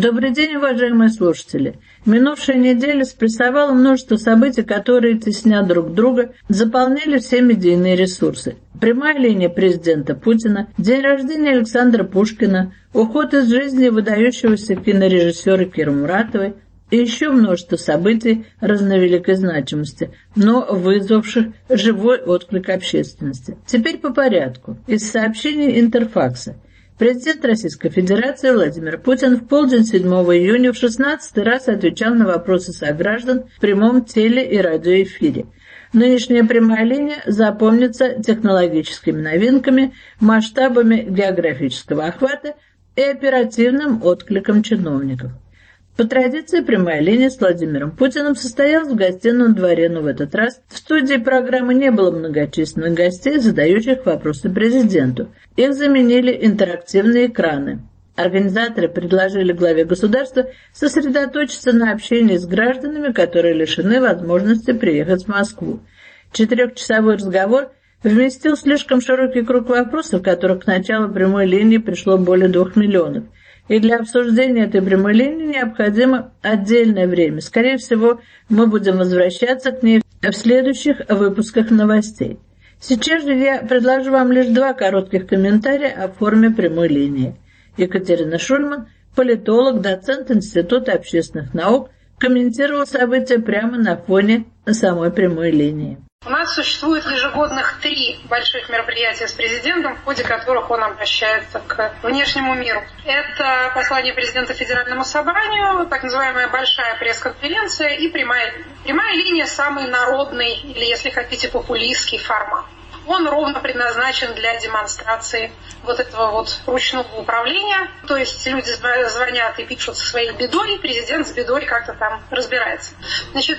Добрый день, уважаемые слушатели. Минувшая неделя спрессовала множество событий, которые, тесня друг друга, заполняли все медийные ресурсы. Прямая линия президента Путина, день рождения Александра Пушкина, уход из жизни выдающегося кинорежиссера Киры Муратовой и еще множество событий разновеликой значимости, но вызвавших живой отклик общественности. Теперь по порядку. Из сообщений Интерфакса. Президент Российской Федерации Владимир Путин в полдень 7 июня в 16-й раз отвечал на вопросы сограждан в прямом теле- и радиоэфире. Нынешняя прямая линия запомнится технологическими новинками, масштабами географического охвата и оперативным откликом чиновников. По традиции, прямая линия с Владимиром Путиным состоялась в гостином дворе, но в этот раз в студии программы не было многочисленных гостей, задающих вопросы президенту. Их заменили интерактивные экраны. Организаторы предложили главе государства сосредоточиться на общении с гражданами, которые лишены возможности приехать в Москву. 4-часовой разговор вместил слишком широкий круг вопросов, которых к началу прямой линии пришло более 2 миллионов. И для обсуждения этой прямой линии необходимо отдельное время. Скорее всего, мы будем возвращаться к ней в следующих выпусках новостей. Сейчас же я предложу вам лишь 2 коротких комментария о форме прямой линии. Екатерина Шульман, политолог, доцент Института общественных наук, комментировала события прямо на фоне самой прямой линии. У нас существует ежегодных 3 больших мероприятия с президентом, в ходе которых он обращается к внешнему миру. Это послание президента Федеральному собранию, так называемая большая пресс-конференция и прямая линия. Прямая линия – самый народный или, если хотите, популистский формат. Он ровно предназначен для демонстрации вот этого вот ручного управления. То есть люди звонят и пишут со своей бедой, и президент с бедой как-то там разбирается. Значит,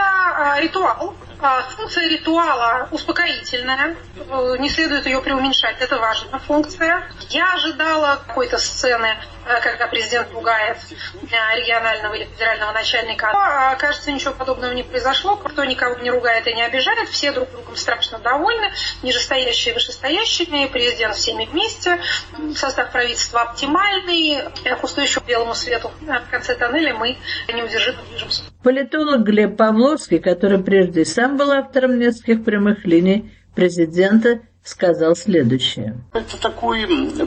это ритуал. Функция ритуала успокоительная. Не следует ее преуменьшать. Это важная функция. Я ожидала какой-то сцены, когда президент ругает регионального или федерального начальника. Но, кажется, ничего подобного не произошло. Кто никого не ругает и не обижает. Все друг другом страшно довольны. Нижестоящие и вышестоящими. Президент всеми вместе. Состав правительства оптимальный. К пустующему белому свету в конце тоннеля мы неудержимо движемся. Политолог Глеб Павловский, который прежде сам был автором нескольких прямых линий президента, сказал следующее. Это такой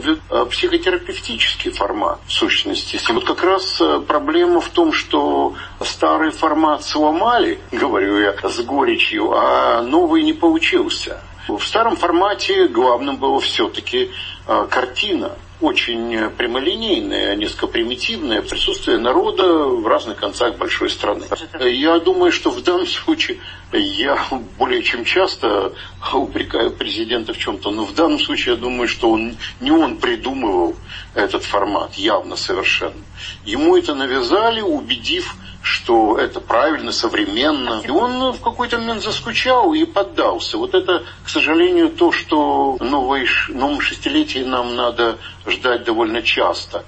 психотерапевтический формат, в сущности. И вот как раз проблема в том, что старый формат сломали, говорю я с горечью, а новый не получился. В старом формате главным было все-таки картина. Очень прямолинейное, несколько примитивное присутствие народа в разных концах большой страны. Я думаю, что в данном случае я более чем часто упрекаю президента в чем-то, но в данном случае я думаю, что не он придумывал этот формат, явно совершенно. Ему это навязали, убедив, что это правильно, современно. И он в какой-то момент заскучал и поддался. Вот это, к сожалению, то, что в новом шестилетии нам надо ждать довольно часто.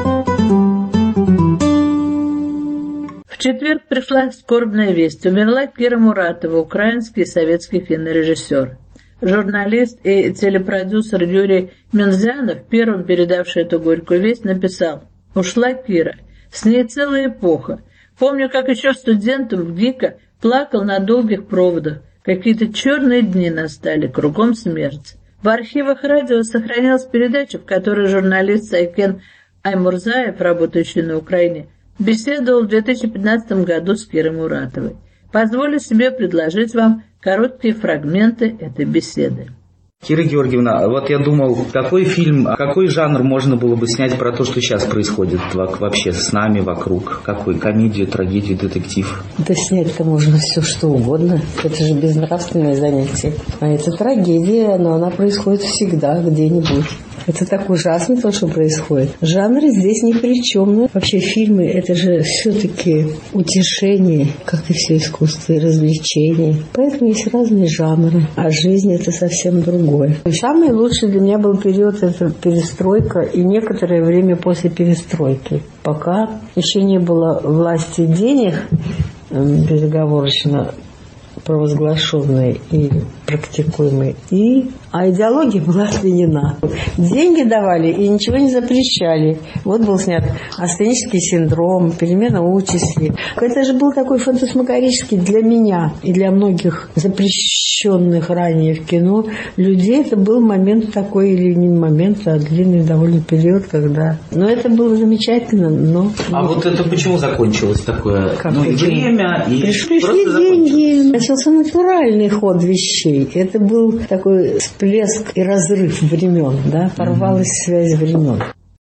В четверг пришла скорбная весть. Умерла Кира Муратова, украинский и советский кинорежиссер. Журналист и телепродюсер Юрий Мензянов, первым передавший эту горькую весть, написал: «Ушла Кира. С ней целая эпоха. Помню, как еще студентом в ГИКа плакал на долгих проводах. Какие-то черные дни настали, кругом смерть». В архивах радио сохранилась передача, в которой журналист Сайкен Аймурзаев, работающий на Украине, беседовал в 2015 году с Кирой Муратовой. Позволю себе предложить вам короткие фрагменты этой беседы. Кира Георгиевна, вот я думал, какой фильм, какой жанр можно было бы снять про то, что сейчас происходит вообще с нами вокруг? Какой? Комедию, трагедию, детектив? Да снять-то можно все что угодно. Это же безнравственное занятие. А это трагедия, но она происходит всегда где-нибудь. Это так ужасно, то, что происходит. Жанры здесь ни при чем. Вообще фильмы – это же все-таки утешение, как и все искусство, и развлечение. Поэтому есть разные жанры. А жизнь – это совсем другое. Самый лучший для меня был период – это перестройка и некоторое время после перестройки. Пока еще не было власти денег, безоговорочно провозглашенной и практикуемой, и а идеология была отменена. Деньги давали и ничего не запрещали. Вот был снят астенический синдром, перемена участи. Это же был такой фантасмагорический для меня и для многих запрещенных ранее в кино людей. Это был момент такой, или не момент, а длинный довольно период, когда... Но это было замечательно, но... А вот это почему закончилось такое? Как и время, и пришли деньги. Начался натуральный ход вещей. Это был такой всплеск и разрыв времен, да? Порвалась связь времен.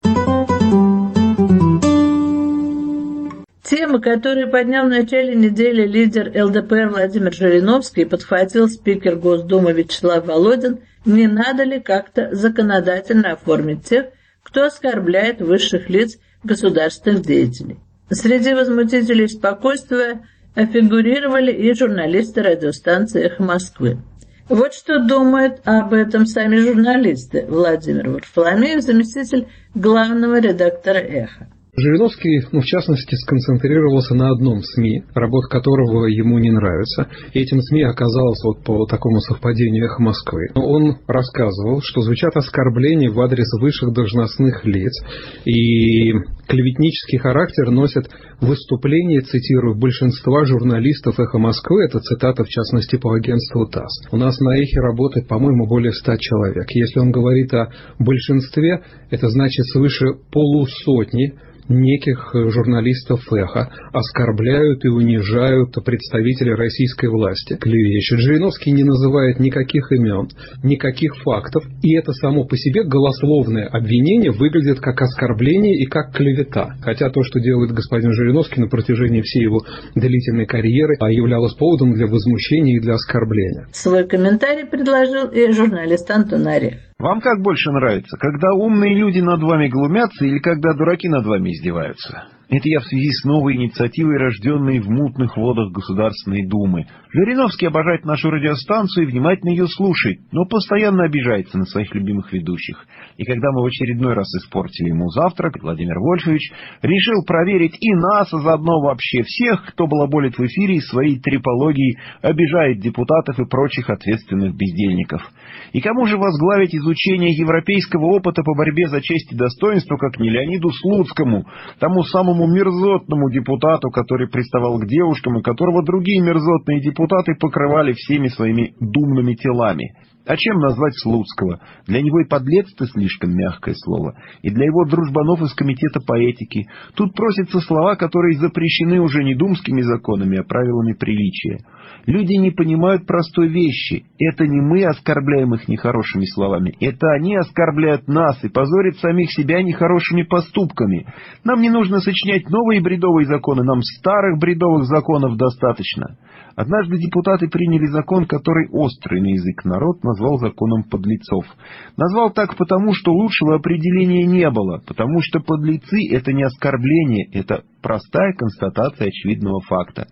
Тема, которую поднял в начале недели лидер ЛДПР Владимир Жириновский и подхватил спикер Госдумы Вячеслав Володин, не надо ли как-то законодательно оформить тех, кто оскорбляет высших лиц государственных деятелей. Среди возмутителей спокойствия фигурировали и журналисты радиостанции «Эхо Москвы». Вот что думают об этом сами журналисты. Владимир Варфоломеев, заместитель главного редактора «Эхо». Жириновский, в частности, сконцентрировался на одном СМИ, работа которого ему не нравится. И этим СМИ оказалось по такому совпадению «Эхо Москвы». Он рассказывал, что звучат оскорбления в адрес высших должностных лиц, и клеветнический характер носят выступления, цитирую, большинства журналистов «Эхо Москвы». Это цитата, в частности, по агентству ТАСС. У нас на «Эхе» работает, по-моему, более 100 человек. Если он говорит о большинстве, это значит свыше полусотни неких журналистов «Эхо» оскорбляют и унижают представителей российской власти, клевещут. Жириновский не называет никаких имен, никаких фактов, и это само по себе голословное обвинение выглядит как оскорбление и как клевета. Хотя то, что делает господин Жириновский на протяжении всей его длительной карьеры, являлось поводом для возмущения и для оскорбления. Свой комментарий предложил и журналист Антон Орехов. Вам как больше нравится, когда умные люди над вами глумятся или когда дураки над вами издеваются? Это я в связи с новой инициативой, рожденной в мутных водах Государственной Думы. Жириновский обожает нашу радиостанцию и внимательно ее слушает, но постоянно обижается на своих любимых ведущих. И когда мы в очередной раз испортили ему завтрак, Владимир Вольфович решил проверить и нас, а заодно вообще всех, кто балаболит в эфире и своей трепологией обижает депутатов и прочих ответственных бездельников. И кому же возглавить изучение европейского опыта по борьбе за честь и достоинство, как не Леониду Слуцкому, тому самому мерзотному депутату, который приставал к девушкам и которого другие мерзотные депутаты покрывали всеми своими думными телами. А чем назвать Слуцкого? Для него и подлец-то слишком мягкое слово. И для его дружбанов из комитета по этике. Тут просятся слова, которые запрещены уже не думскими законами, а правилами приличия. Люди не понимают простой вещи. Это не мы оскорбляем их нехорошими словами. Это они оскорбляют нас и позорят самих себя нехорошими поступками. Нам не нужно сочинять новые бредовые законы, нам старых бредовых законов достаточно. Однажды депутаты приняли закон, который острый на язык народ назвал законом подлецов. Назвал так потому, что лучшего определения не было, потому что подлецы — это не оскорбление, это простая констатация очевидного факта.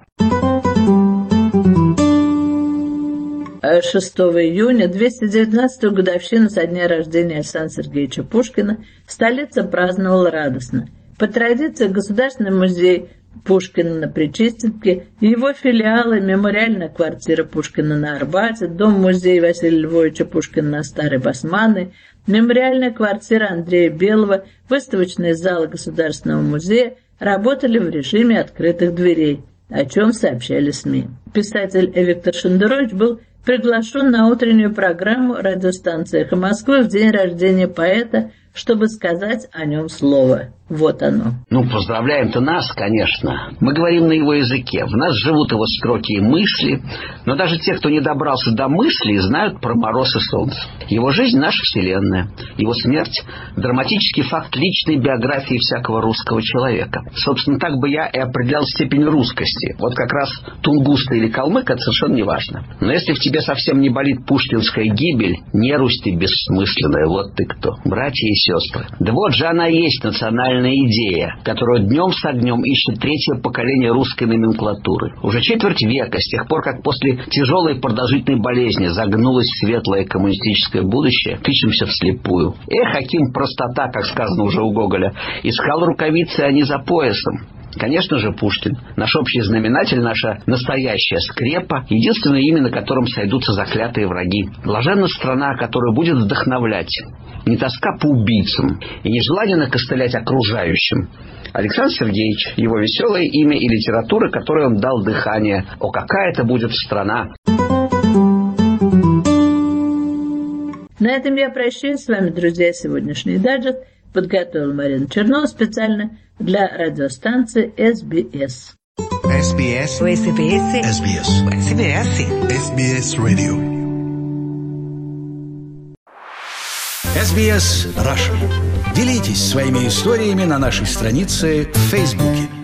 6 июня, 219-ю годовщину со дня рождения Александра Сергеевича Пушкина, столица праздновала радостно. По традиции Государственный музей Пушкина на Причистенке, его филиалы, мемориальная квартира Пушкина на Арбате, дом-музей Василия Львовича Пушкина на Старой Басманной, мемориальная квартира Андрея Белого, выставочные залы Государственного музея работали в режиме открытых дверей, о чем сообщали СМИ. Писатель Виктор Шендерович был приглашен на утреннюю программу радиостанции «Эхо Москвы» в день рождения поэта, чтобы сказать о нем слово. Вот оно. Поздравляем-то нас, конечно. Мы говорим на его языке. В нас живут его строки и мысли. Но даже те, кто не добрался до мыслей, знают про мороз и солнце. Его жизнь — наша вселенная. Его смерть — драматический факт личной биографии всякого русского человека. Собственно, так бы я и определял степень русскости. Вот как раз тунгуста или калмык — это совершенно не важно. Но если в тебе совсем не болит пушкинская гибель, не Русь ты бессмысленная, вот ты кто. Братья и сестры. Да вот же она и есть национальная идея, которую днем с огнем ищет третье поколение русской номенклатуры. Уже четверть века, с тех пор, как после тяжелой продолжительной болезни загнулось светлое коммунистическое будущее, тычемся вслепую. Хаким, простота, как сказано уже у Гоголя, искал рукавицы, а не за поясом. Конечно же, Пушкин. Наш общий знаменатель, наша настоящая скрепа, единственное имя, на котором сойдутся заклятые враги. Блаженна страна, которая будет вдохновлять. Не тоска по убийцам и не желание накостылять окружающим. Александр Сергеевич, его веселое имя и литература, которой он дал дыхание. О, какая это будет страна! На этом я прощаюсь с вами, друзья. Сегодняшний даджест подготовила Марина Чернова специально для радиостанции SBS. SBS. SBS. SBS. SBS. SBS Radio. SBS Russian. Делитесь своими историями на нашей странице в Фейсбуке.